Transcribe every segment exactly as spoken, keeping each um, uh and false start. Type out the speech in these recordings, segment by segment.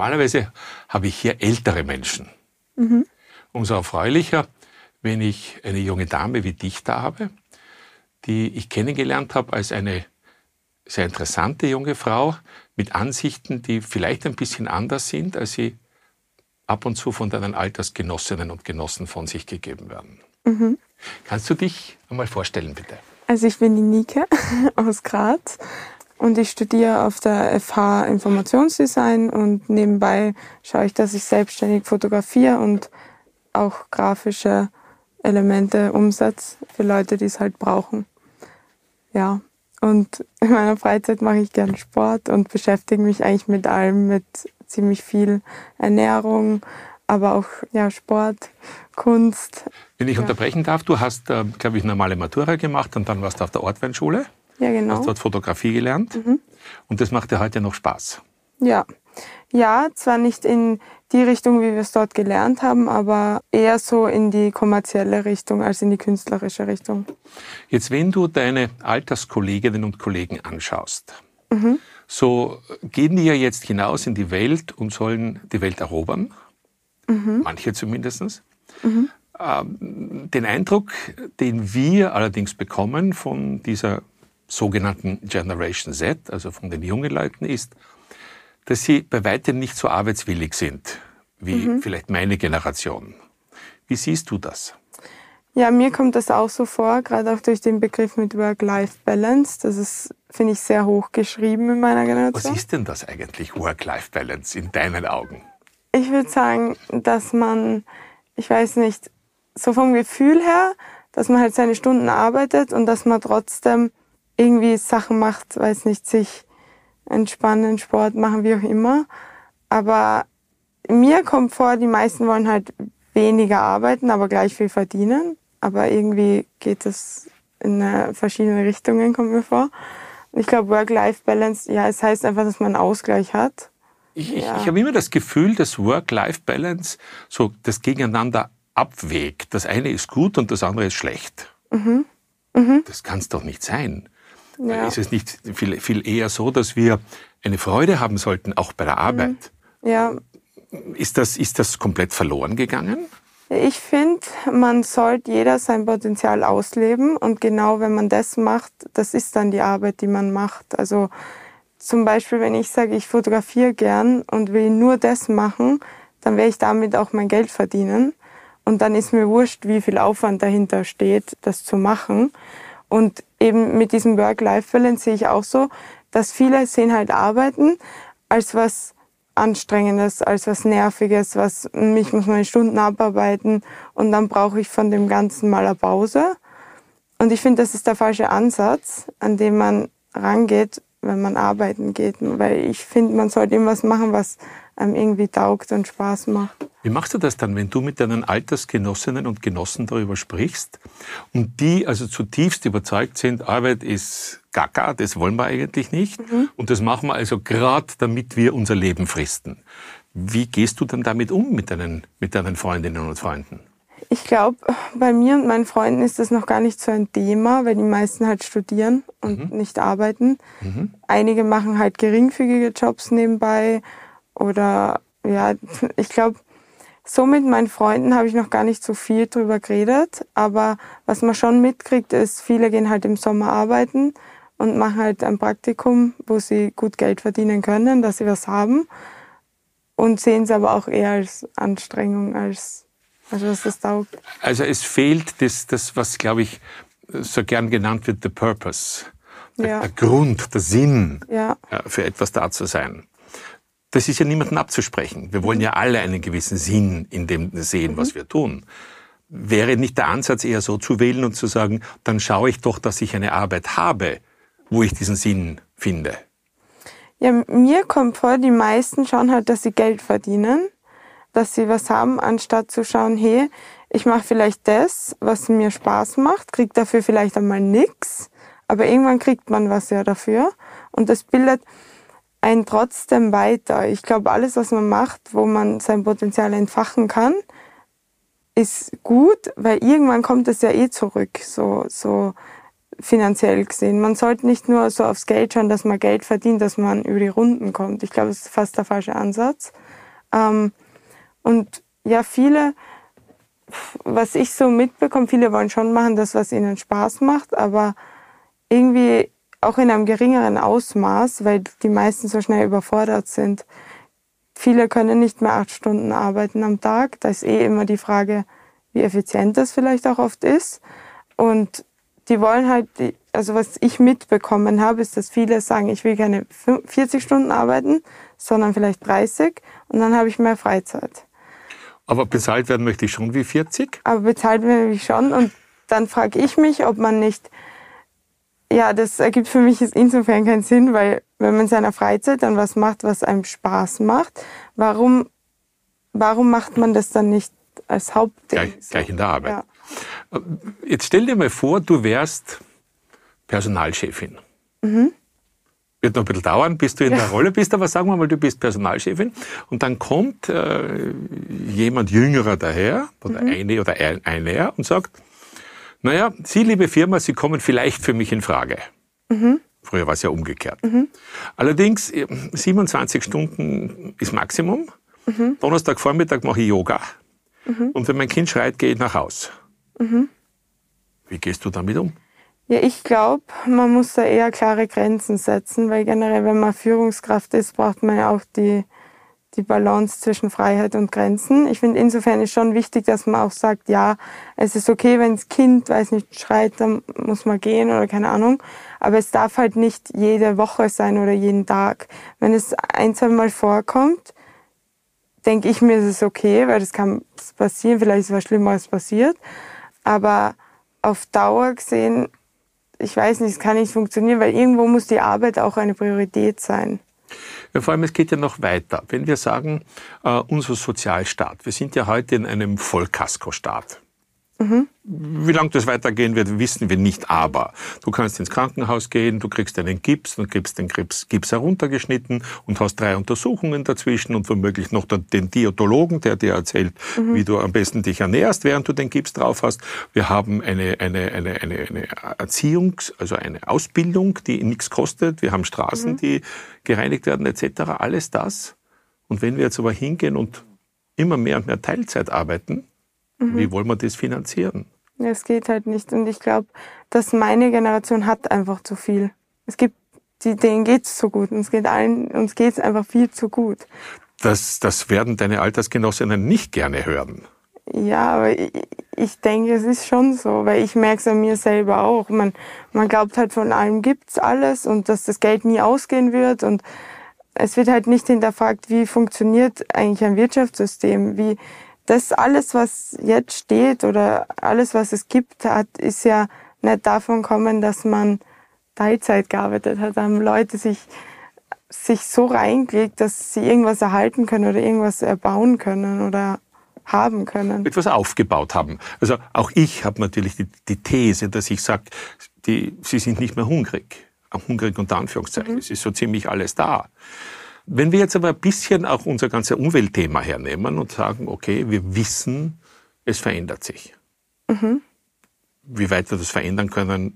Normalerweise habe ich hier ältere Menschen. Mhm. Umso erfreulicher, wenn ich eine junge Dame wie dich da habe, die ich kennengelernt habe als eine sehr interessante junge Frau mit Ansichten, die vielleicht ein bisschen anders sind, als sie ab und zu von deinen Altersgenossinnen und Genossen von sich gegeben werden. Mhm. Kannst du dich einmal vorstellen, bitte? Also ich bin die Nike aus Graz und ich studiere auf der F H Informationsdesign und nebenbei schaue ich, dass ich selbstständig fotografiere und auch grafische Elemente umsetze für Leute, die es halt brauchen. Ja, und in meiner Freizeit mache ich gern Sport und beschäftige mich eigentlich mit allem, mit ziemlich viel Ernährung, aber auch ja, Sport, Kunst. Wenn ich ja. unterbrechen darf, du hast, äh, glaube ich, normale Matura gemacht und dann warst du auf der Ortweinschule. Ja, genau. Hast dort Fotografie gelernt. Mhm. Und das macht dir heute noch Spaß. Ja. Ja, zwar nicht in die Richtung, wie wir es dort gelernt haben, aber eher so in die kommerzielle Richtung als in die künstlerische Richtung. Jetzt, wenn du deine Alterskolleginnen und Kollegen anschaust, Mhm. so gehen die ja jetzt hinaus in die Welt und sollen die Welt erobern. Mhm. Manche zumindest. Mhm. Ähm, den Eindruck, den wir allerdings bekommen von dieser sogenannten Generation Z, also von den jungen Leuten, ist, dass sie bei weitem nicht so arbeitswillig sind wie Mhm. vielleicht meine Generation. Wie siehst du das? Ja, mir kommt das auch so vor, gerade auch durch den Begriff mit Work-Life-Balance. Das ist, finde ich, sehr hoch geschrieben in meiner Generation. Was ist denn das eigentlich, Work-Life-Balance, in deinen Augen? Ich würde sagen, dass man, ich weiß nicht, so vom Gefühl her, dass man halt seine Stunden arbeitet und dass man trotzdem irgendwie Sachen macht, weiß nicht, sich entspannen, Sport machen, wie auch immer. Aber mir kommt vor, die meisten wollen halt weniger arbeiten, aber gleich viel verdienen. Aber irgendwie geht es in verschiedene Richtungen, kommt mir vor. Ich glaube, Work-Life-Balance, ja, es heißt einfach, dass man einen Ausgleich hat. Ich, Ja. ich, ich habe immer das Gefühl, dass Work-Life-Balance so das Gegeneinander abwägt. Das eine ist gut und das andere ist schlecht. Mhm. Mhm. Das kann es doch nicht sein. Ja. Ist es nicht viel, viel eher so, dass wir eine Freude haben sollten, auch bei der Arbeit? Ja. Ist das, ist das komplett verloren gegangen? Ich finde, man sollte jeder sein Potenzial ausleben und genau wenn man das macht, das ist dann die Arbeit, die man macht. Also zum Beispiel, wenn ich sage, ich fotografiere gern und will nur das machen, dann werde ich damit auch mein Geld verdienen. Und dann ist mir wurscht, wie viel Aufwand dahinter steht, das zu machen. Und eben mit diesem Work-Life-Balance sehe ich auch so, dass viele sehen halt Arbeiten als was Anstrengendes, als was Nerviges, was, ich muss meine Stunden abarbeiten und dann brauche ich von dem Ganzen mal eine Pause. Und ich finde, das ist der falsche Ansatz, an dem man rangeht, wenn man arbeiten geht. Weil ich finde, man sollte irgendwas machen, was einem irgendwie taugt und Spaß macht. Wie machst du das dann, wenn du mit deinen Altersgenossinnen und Genossen darüber sprichst und die also zutiefst überzeugt sind, Arbeit ist Gaga, das wollen wir eigentlich nicht mhm. und das machen wir also gerade, damit wir unser Leben fristen. Wie gehst du dann damit um mit deinen, mit deinen Freundinnen und Freunden? Ich glaube, bei mir und meinen Freunden ist das noch gar nicht so ein Thema, weil die meisten halt studieren und mhm. nicht arbeiten. Mhm. Einige machen halt geringfügige Jobs nebenbei oder ja, ich glaube, so mit meinen Freunden habe ich noch gar nicht so viel drüber geredet, aber was man schon mitkriegt, ist, viele gehen halt im Sommer arbeiten und machen halt ein Praktikum, wo sie gut Geld verdienen können, dass sie was haben und sehen es aber auch eher als Anstrengung, als, als was das taugt. Also es fehlt das, das was, glaube ich, so gern genannt wird, the purpose, der, ja. der Grund, der Sinn ja. für etwas da zu sein. Das ist ja niemandem abzusprechen. Wir wollen ja alle einen gewissen Sinn in dem sehen, was wir tun. Wäre nicht der Ansatz eher so zu wählen und zu sagen, dann schaue ich doch, dass ich eine Arbeit habe, wo ich diesen Sinn finde? Ja, mir kommt vor, die meisten schauen halt, dass sie Geld verdienen, dass sie was haben, anstatt zu schauen, hey, ich mache vielleicht das, was mir Spaß macht, kriege dafür vielleicht einmal nichts, aber irgendwann kriegt man was ja dafür und das bildet einen trotzdem weiter. Ich glaube, alles, was man macht, wo man sein Potenzial entfachen kann, ist gut, weil irgendwann kommt es ja eh zurück, so, so finanziell gesehen. Man sollte nicht nur so aufs Geld schauen, dass man Geld verdient, dass man über die Runden kommt. Ich glaube, das ist fast der falsche Ansatz. Ähm, und ja, viele, was ich so mitbekomme, viele wollen schon machen, das, was ihnen Spaß macht, aber irgendwie auch in einem geringeren Ausmaß, weil die meisten so schnell überfordert sind. Viele können nicht mehr acht Stunden arbeiten am Tag. Da ist eh immer die Frage, wie effizient das vielleicht auch oft ist. Und die wollen halt, also was ich mitbekommen habe, ist, dass viele sagen, ich will keine vierzig Stunden arbeiten, sondern vielleicht dreißig und dann habe ich mehr Freizeit. Aber bezahlt werden möchte ich schon wie vierzig? Aber bezahlt werden möchte ich schon und dann frage ich mich, ob man nicht, ja, das ergibt für mich insofern keinen Sinn, weil wenn man in seiner Freizeit dann was macht, was einem Spaß macht, warum, warum macht man das dann nicht als Hauptding? Gleich, so? gleich in der Arbeit. Ja. Jetzt stell dir mal vor, du wärst Personalchefin. Mhm. Wird noch ein bisschen dauern, bis du in ja. der Rolle bist, aber sagen wir mal, du bist Personalchefin und dann kommt äh, jemand Jüngerer daher, oder mhm. eine oder ein, einer und sagt, naja, Sie, liebe Firma, Sie kommen vielleicht für mich in Frage. Mhm. Früher war es ja umgekehrt. Mhm. Allerdings, siebenundzwanzig Stunden ist Maximum. Mhm. Donnerstagvormittag mache ich Yoga. Mhm. Und wenn mein Kind schreit, gehe ich nach Haus. Mhm. Wie gehst du damit um? Ja, ich glaube, man muss da eher klare Grenzen setzen, weil generell, wenn man Führungskraft ist, braucht man ja auch die, die Balance zwischen Freiheit und Grenzen. Ich finde, insofern ist schon wichtig, dass man auch sagt, ja, es ist okay, wenn das Kind, weiß nicht, schreit, dann muss man gehen oder keine Ahnung. Aber es darf halt nicht jede Woche sein oder jeden Tag. Wenn es ein, zwei Mal vorkommt, denke ich mir, ist es okay, weil das kann passieren, vielleicht ist was Schlimmeres passiert. Aber auf Dauer gesehen, ich weiß nicht, es kann nicht funktionieren, weil irgendwo muss die Arbeit auch eine Priorität sein. Ja, vor allem, es geht ja noch weiter. Wenn wir sagen, äh, unser Sozialstaat, wir sind ja heute in einem Vollkaskostaat. Mhm. Wie lange das weitergehen wird, wissen wir nicht, aber du kannst ins Krankenhaus gehen, du kriegst einen Gips, dann kriegst den Gips, Gips heruntergeschnitten und hast drei Untersuchungen dazwischen und womöglich noch den Diätologen, der dir erzählt, mhm. wie du am besten dich ernährst, während du den Gips drauf hast. Wir haben eine, eine, eine, eine, eine Erziehungs-, also eine Ausbildung, die nichts kostet. Wir haben Straßen, mhm. die gereinigt werden et cetera. Alles das. Und wenn wir jetzt aber hingehen und immer mehr und mehr Teilzeit arbeiten, mhm. wie wollen wir das finanzieren? Ja, es geht halt nicht. Und ich glaube, dass meine Generation hat einfach zu viel. Es gibt, die, denen geht's so gut. Uns geht allen, uns geht's einfach viel zu gut. Das, das werden deine Altersgenossinnen nicht gerne hören. Ja, aber ich, ich denke, es ist schon so, weil ich merke es an mir selber auch. Man, man glaubt halt, von allem gibt's alles und dass das Geld nie ausgehen wird. Und es wird halt nicht hinterfragt, wie funktioniert eigentlich ein Wirtschaftssystem, wie das alles, was jetzt steht oder alles, was es gibt, hat, ist ja nicht davon kommen, dass man Teilzeit gearbeitet hat. Da haben Leute sich, sich so reingelegt, dass sie irgendwas erhalten können oder irgendwas erbauen können oder haben können. Etwas aufgebaut haben. Also auch ich habe natürlich die, die These, dass ich sage, die, sie sind nicht mehr hungrig. Hungrig unter Anführungszeichen. Mhm. Es ist so ziemlich alles da. Wenn wir jetzt aber ein bisschen auch unser ganzes Umweltthema hernehmen und sagen, okay, wir wissen, es verändert sich. Mhm. Wie weit wir das verändern können,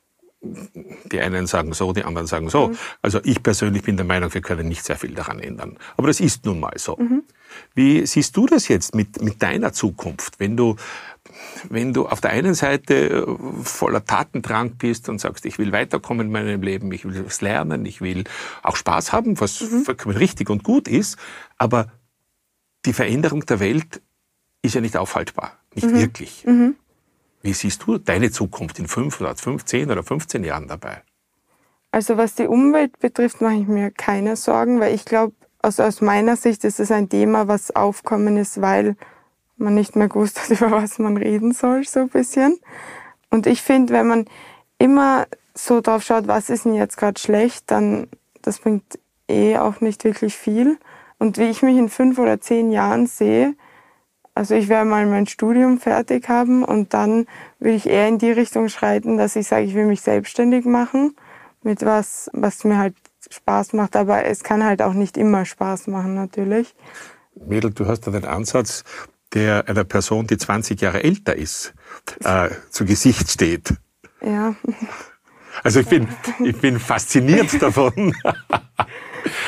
die einen sagen so, die anderen sagen so. Mhm. Also ich persönlich bin der Meinung, wir können nicht sehr viel daran ändern. Aber das ist nun mal so. Mhm. Wie siehst du das jetzt mit, mit deiner Zukunft, wenn du wenn du auf der einen Seite voller Tatendrang bist und sagst, ich will weiterkommen in meinem Leben, ich will was lernen, ich will auch Spaß haben, was mhm. vollkommen richtig und gut ist, aber die Veränderung der Welt ist ja nicht aufhaltbar, nicht mhm. wirklich. Mhm. Wie siehst du deine Zukunft in fünf oder fünfzehn oder fünfzehn Jahren dabei? Also was die Umwelt betrifft, mache ich mir keine Sorgen, weil ich glaube, also aus meiner Sicht ist es ein Thema, was aufkommen ist, weil man nicht mehr gewusst hat, über was man reden soll, so ein bisschen. Und ich finde, wenn man immer so drauf schaut, was ist denn jetzt gerade schlecht, dann das bringt eh auch nicht wirklich viel. Und wie ich mich in fünf oder zehn Jahren sehe, also ich werde mal mein Studium fertig haben und dann will ich eher in die Richtung schreiten, dass ich sage, ich will mich selbstständig machen mit was, was mir halt Spaß macht. Aber es kann halt auch nicht immer Spaß machen, natürlich. Mädel, du hast da den Ansatz, der einer Person, die zwanzig Jahre älter ist, äh, zu Gesicht steht. Ja. Also ich bin, ich bin fasziniert davon.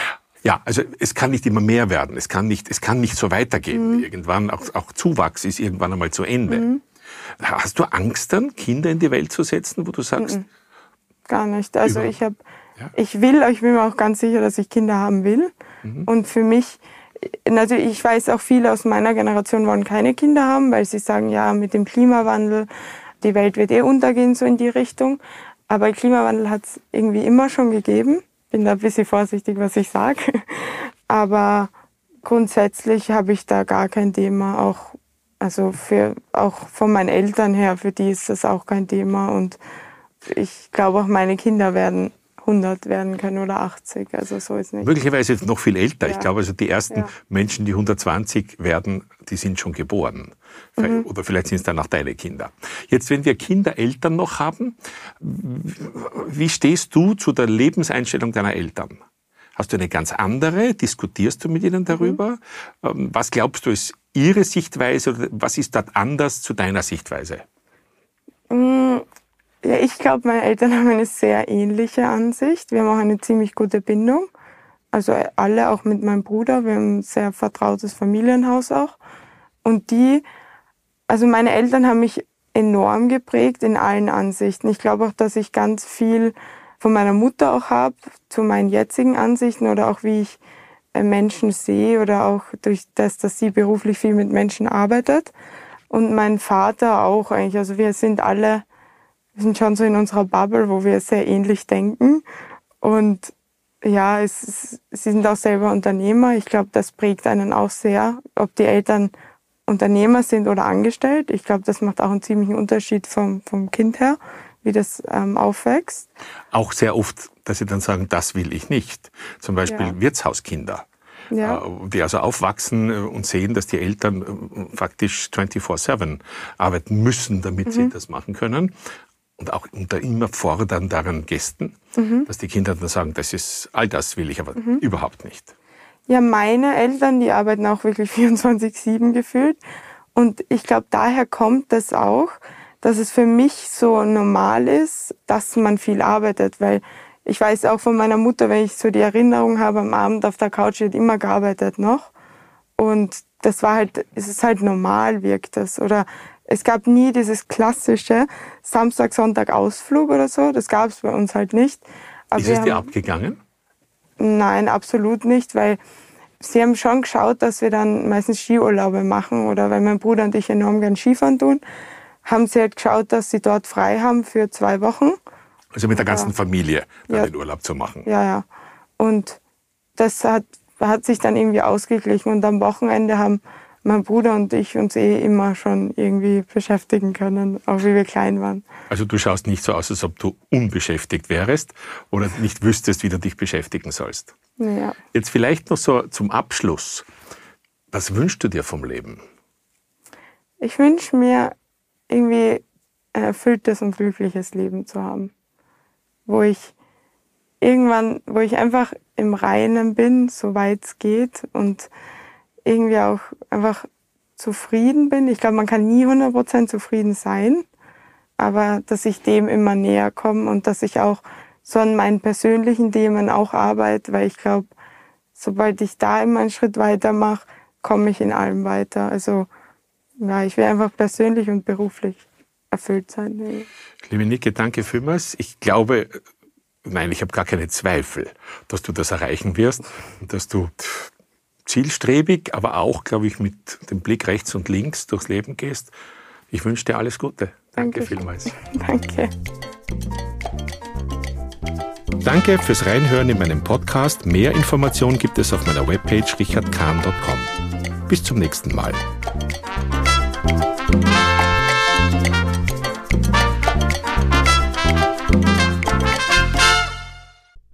Ja, also es kann nicht immer mehr werden. Es kann nicht, es kann nicht so weitergehen. Mhm. Irgendwann, auch, auch Zuwachs ist irgendwann einmal zu Ende. Mhm. Hast du Angst dann, Kinder in die Welt zu setzen, wo du sagst? Mhm. Gar nicht. Also über, ich habe, ja? ich will, ich bin mir auch ganz sicher, dass ich Kinder haben will. Mhm. Und für mich, also ich weiß auch, viele aus meiner Generation wollen keine Kinder haben, weil sie sagen, ja, mit dem Klimawandel, die Welt wird eh untergehen, so in die Richtung. Aber Klimawandel hat es irgendwie immer schon gegeben. Bin da ein bisschen vorsichtig, was ich sage. Aber grundsätzlich habe ich da gar kein Thema. Auch, also für, auch von meinen Eltern her, für die ist das auch kein Thema. Und ich glaube auch, meine Kinder werden hundert werden können oder achtzig. Also so ist nicht. Möglicherweise noch viel älter. Ja. Ich glaube, also die ersten ja. Menschen, die hundertzwanzig werden, die sind schon geboren. Mhm. Oder vielleicht sind es dann auch deine Kinder. Jetzt, wenn wir Kindereltern noch haben, wie stehst du zu der Lebenseinstellung deiner Eltern? Hast du eine ganz andere? Diskutierst du mit ihnen darüber? Mhm. Was glaubst du, ist ihre Sichtweise oder was ist dort anders zu deiner Sichtweise? Mhm. Ja, ich glaube, meine Eltern haben eine sehr ähnliche Ansicht. Wir haben auch eine ziemlich gute Bindung. Also alle, auch mit meinem Bruder. Wir haben ein sehr vertrautes Familienhaus auch. Und die, also meine Eltern haben mich enorm geprägt in allen Ansichten. Ich glaube auch, dass ich ganz viel von meiner Mutter auch habe, zu meinen jetzigen Ansichten oder auch wie ich Menschen sehe oder auch durch das, dass sie beruflich viel mit Menschen arbeitet. Und mein Vater auch eigentlich. Also wir sind alle... Wir sind schon so in unserer Bubble, wo wir sehr ähnlich denken. Und ja, es ist, sie sind auch selber Unternehmer. Ich glaube, das prägt einen auch sehr, ob die Eltern Unternehmer sind oder angestellt. Ich glaube, das macht auch einen ziemlichen Unterschied vom, vom Kind her, wie das ähm, aufwächst. Auch sehr oft, dass sie dann sagen, das will ich nicht. Zum Beispiel ja. Wirtshauskinder. Ja. Die also aufwachsen und sehen, dass die Eltern faktisch vierundzwanzig sieben arbeiten müssen, damit mhm. sie das machen können. Und auch unter immer fordernderen Gästen, mhm. dass die Kinder dann sagen, das ist, all das will ich aber mhm. überhaupt nicht. Ja, meine Eltern, die arbeiten auch wirklich vierundzwanzig sieben gefühlt. Und ich glaube, daher kommt das auch, dass es für mich so normal ist, dass man viel arbeitet. Weil ich weiß auch von meiner Mutter, wenn ich so die Erinnerung habe, am Abend auf der Couch, die hat immer gearbeitet noch. Und das war halt, es ist halt normal, wirkt das. Oder es gab nie dieses klassische Samstag, Sonntag Ausflug oder so. Das gab es bei uns halt nicht. Aber ist es dir abgegangen? Nein, absolut nicht, weil sie haben schon geschaut, dass wir dann meistens Skiurlaube machen. Oder weil mein Bruder und ich enorm gern Skifahren tun, haben sie halt geschaut, dass sie dort frei haben für zwei Wochen. Also mit der ganzen ja. Familie dann ja. den Urlaub zu machen. Ja, ja. Und das hat, hat sich dann irgendwie ausgeglichen. Und am Wochenende haben mein Bruder und ich uns eh immer schon irgendwie beschäftigen können, auch wie wir klein waren. Also du schaust nicht so aus, als ob du unbeschäftigt wärst oder nicht wüsstest, wie du dich beschäftigen sollst. Ja. Jetzt vielleicht noch so zum Abschluss. Was wünschst du dir vom Leben? Ich wünsche mir irgendwie ein erfülltes und glückliches Leben zu haben, wo ich irgendwann, wo ich einfach im Reinen bin, soweit es geht und irgendwie auch einfach zufrieden bin. Ich glaube, man kann nie hundert Prozent zufrieden sein, aber dass ich dem immer näher komme und dass ich auch so an meinen persönlichen Themen auch arbeite, weil ich glaube, sobald ich da immer einen Schritt weiter mache, komme ich in allem weiter. Also ja, ich will einfach persönlich und beruflich erfüllt sein. Liebe Nike, danke vielmals. Ich glaube, nein, ich habe gar keine Zweifel, dass du das erreichen wirst und dass du zielstrebig, aber auch, glaube ich, mit dem Blick rechts und links durchs Leben gehst. Ich wünsche dir alles Gute. Danke, Danke vielmals. Danke. Danke fürs Reinhören in meinem Podcast. Mehr Informationen gibt es auf meiner Webpage richard kahn punkt com. Bis zum nächsten Mal.